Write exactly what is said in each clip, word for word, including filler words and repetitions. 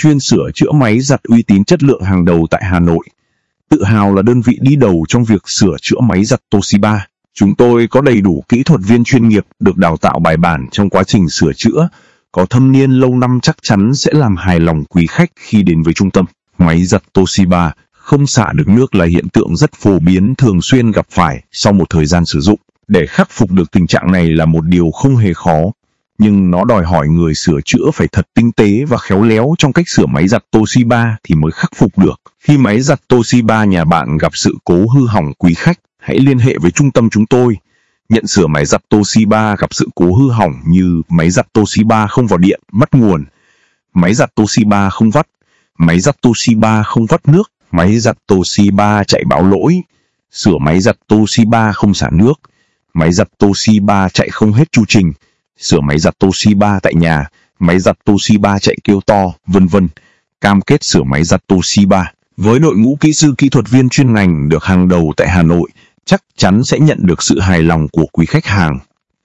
chuyên sửa chữa máy giặt uy tín chất lượng hàng đầu tại Hà Nội. Tự hào là đơn vị đi đầu trong việc sửa chữa máy giặt Toshiba. Chúng tôi có đầy đủ kỹ thuật viên chuyên nghiệp được đào tạo bài bản trong quá trình sửa chữa, có thâm niên lâu năm chắc chắn sẽ làm hài lòng quý khách khi đến với trung tâm. Máy giặt Toshiba không xả được nước là hiện tượng rất phổ biến thường xuyên gặp phải sau một thời gian sử dụng. Để khắc phục được tình trạng này là một điều không hề khó, nhưng nó đòi hỏi người sửa chữa phải thật tinh tế và khéo léo trong cách sửa máy giặt Toshiba thì mới khắc phục được. Khi máy giặt Toshiba nhà bạn gặp sự cố hư hỏng, quý khách hãy liên hệ với trung tâm chúng tôi. Nhận sửa máy giặt Toshiba gặp sự cố hư hỏng như máy giặt Toshiba không vào điện, mất nguồn, máy giặt Toshiba không vắt, máy giặt Toshiba không vắt nước, máy giặt Toshiba chạy báo lỗi, sửa máy giặt Toshiba không xả nước, máy giặt Toshiba chạy không hết chu trình, sửa máy giặt Toshiba tại nhà, máy giặt Toshiba chạy kêu to, vân vân. Cam kết sửa máy giặt Toshiba với đội ngũ kỹ sư kỹ thuật viên chuyên ngành được hàng đầu tại Hà Nội, chắc chắn sẽ nhận được sự hài lòng của quý khách hàng.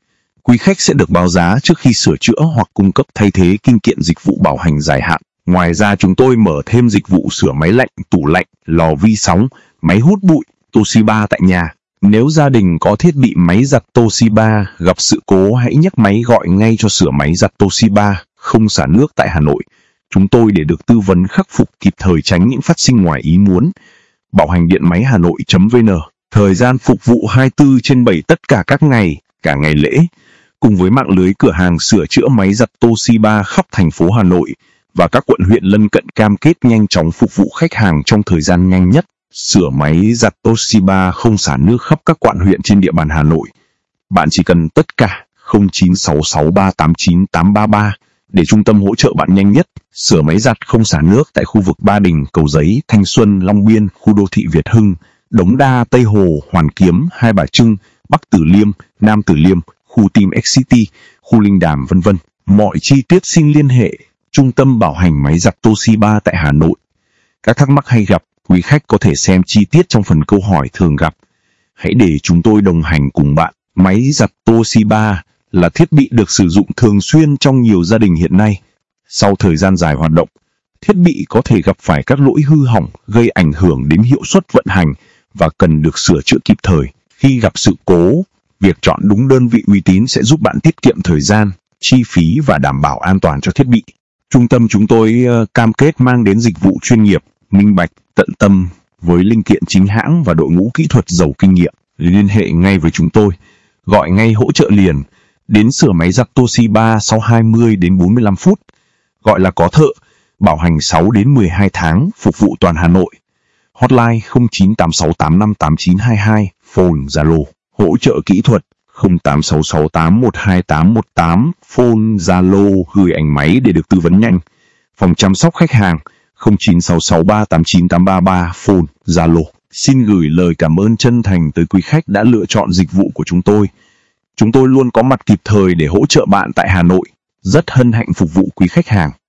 Quý khách sẽ được báo giá trước khi sửa chữa hoặc cung cấp thay thế kinh kiện dịch vụ bảo hành dài hạn. Ngoài ra chúng tôi mở thêm dịch vụ sửa máy lạnh, tủ lạnh, lò vi sóng, máy hút bụi Toshiba tại nhà. Nếu gia đình có thiết bị máy giặt Toshiba gặp sự cố, hãy nhấc máy gọi ngay cho sửa máy giặt Toshiba không xả nước tại Hà Nội. Chúng tôi để được tư vấn khắc phục kịp thời, tránh những phát sinh ngoài ý muốn. Bảo hành điện máy Hà Nội.vn. Thời gian phục vụ hai mươi tư trên bảy tất cả các ngày, cả ngày lễ. Cùng với mạng lưới cửa hàng sửa chữa máy giặt Toshiba khắp thành phố Hà Nội và các quận huyện lân cận, cam kết nhanh chóng phục vụ khách hàng trong thời gian nhanh nhất. Sửa máy giặt Toshiba không xả nước khắp các quận huyện trên địa bàn Hà Nội. Bạn chỉ cần tất cả không chín sáu sáu ba tám chín tám ba ba để trung tâm hỗ trợ bạn nhanh nhất. Sửa máy giặt không xả nước tại khu vực Ba Đình, Cầu Giấy, Thanh Xuân, Long Biên, khu đô thị Việt Hưng, Đống Đa, Tây Hồ, Hoàn Kiếm, Hai Bà Trưng, Bắc Từ Liêm, Nam Từ Liêm, khu Team X City, khu Linh Đàm, vân vân. Mọi chi tiết xin liên hệ Trung tâm bảo hành máy giặt Toshiba tại Hà Nội. Các thắc mắc hay gặp, quý khách có thể xem chi tiết trong phần câu hỏi thường gặp. Hãy để chúng tôi đồng hành cùng bạn. Máy giặt Toshiba là thiết bị được sử dụng thường xuyên trong nhiều gia đình hiện nay. Sau thời gian dài hoạt động, thiết bị có thể gặp phải các lỗi hư hỏng gây ảnh hưởng đến hiệu suất vận hành và cần được sửa chữa kịp thời. Khi gặp sự cố, việc chọn đúng đơn vị uy tín sẽ giúp bạn tiết kiệm thời gian, chi phí và đảm bảo an toàn cho thiết bị. Trung tâm chúng tôi uh, cam kết mang đến dịch vụ chuyên nghiệp, minh bạch, tận tâm với linh kiện chính hãng và đội ngũ kỹ thuật giàu kinh nghiệm. Liên hệ ngay với chúng tôi, gọi ngay hỗ trợ liền, đến sửa máy giặt Toshiba sau hai mươi đến bốn mươi lăm phút, gọi là có thợ, bảo hành sáu đến mười hai tháng, phục vụ toàn Hà Nội. Hotline không chín tám sáu tám năm tám chín hai hai, phone Zalo, hỗ trợ kỹ thuật không tám sáu sáu tám một hai tám một tám, phone Zalo, gửi ảnh máy để được tư vấn nhanh. Phòng chăm sóc khách hàng không chín sáu sáu ba tám chín tám ba ba, phone Zalo. Xin gửi lời cảm ơn chân thành tới quý khách đã lựa chọn dịch vụ của chúng tôi. Chúng tôi luôn có mặt kịp thời để hỗ trợ bạn tại Hà Nội. Rất hân hạnh phục vụ quý khách hàng.